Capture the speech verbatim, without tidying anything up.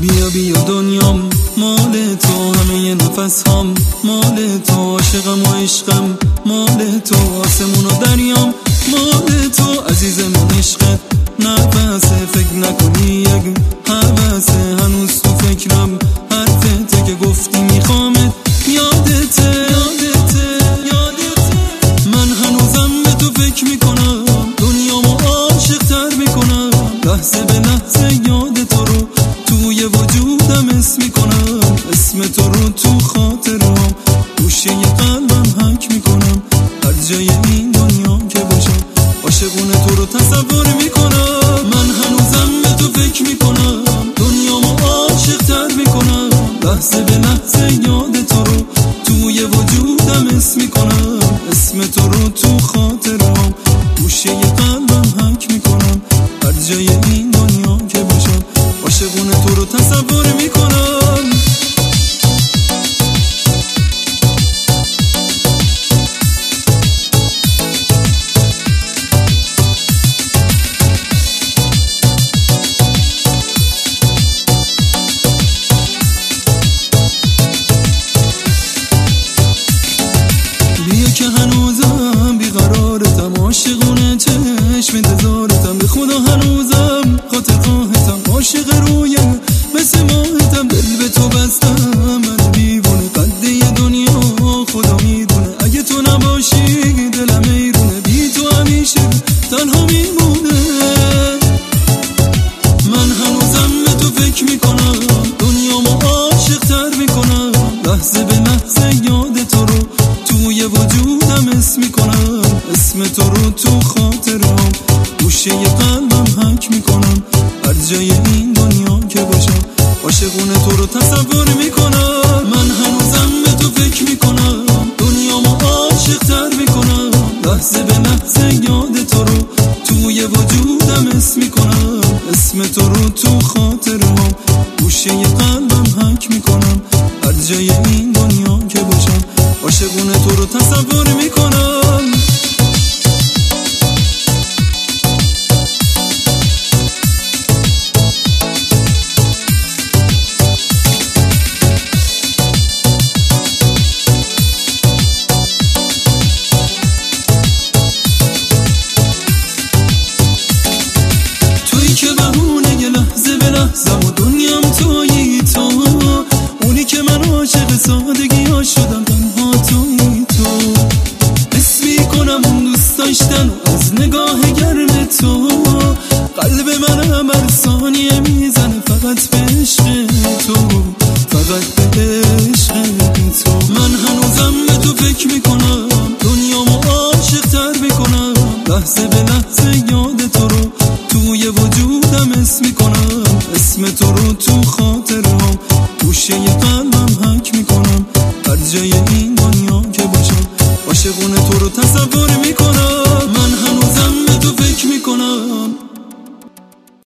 بیا بیا دنیام مال تو، همه نفس هم مال تو، عاشقم و عشقم مال تو، آسمون و دریام مال تو، عزیز من عشقت نفسه، فکر نکنی یک حوثه، هنوز تو فکرم حرفته که گفتی میخوامت، یادته یادته یادته من هنوزم به تو فکر میکنم، دنیامو عاشق تر میکنم، لحظه به لحظه یاد تو رو توی وجودم اسم میکنم، اسم تو رو تو خاطرم گوشه قلبم حک میکنم، هر جای این دنیا که باشم عاشقونه تو رو تصور میکنم، من هنوزم به تو فکر میکنم، دنیامو عاشق تر میکنم، لحظه به لحظه یاد تو رو توی وجودم اسم میکنم، اسم تو رو تو خاطرم گوشه قلبم حک میکنم، هر جای این دنیا که باشم عاشقونه تو رو تصور میکنم. بیا که هنوزم بیقرارتم، عاشقونه چشم انتظارتم، به خدا هنوزم خاطر خواهتم، عاشق روی مثل ماهتم، دل به تو بستم من دیوونه، قد یه دنیا خدا میدونه، اگه تو نباشی دلم ایرونه، بی تو همیشه تنها میمونه، من هنوزم به تو فکر میکنم، دنیامو عاشق تر میکنم، لحظه به لحظه یاد تو رو توی وجودم اسم میکنم، اسم تو رو تو خاطرم گوشه قلبم حک میکنم، هر جای این دنیا که باشم عاشقونه تو رو تصور میکنم، من هنوزم به تو فکر میکنم، دنیامو عاشق تر میکنم، لحظه به لحظه یاد تو رو توی وجودم اسم میکنم، اسم تو رو تو خاطرم گوشه قلبم حک میکنم، هر جای این دنیا که باشم عاشقونه تو رو تصور میکنم. تویی که بهونه یه لحظه به لحظه و دنیام تویی تو، اونی که من عاشق سادگی ها شدم، تنها تویی تو، حس میکنم اون دوست داشتن و از نگاه گرم تو، قلب منم هر ثانیه میزنه فقط به عشق تو، فقط به عشق تو، من هنوزم به تو فکر میکنم، دنیامو عاشق تر میکنم، لحظه به لحظه یاد تو رو توی وجودم اسم میکنم، اسم تو رو تو خاطرم گوشه قلبم حک میکنم، هر جای این دنیا که باشم عاشقونه تو رو تصور میکنم، من هنوزم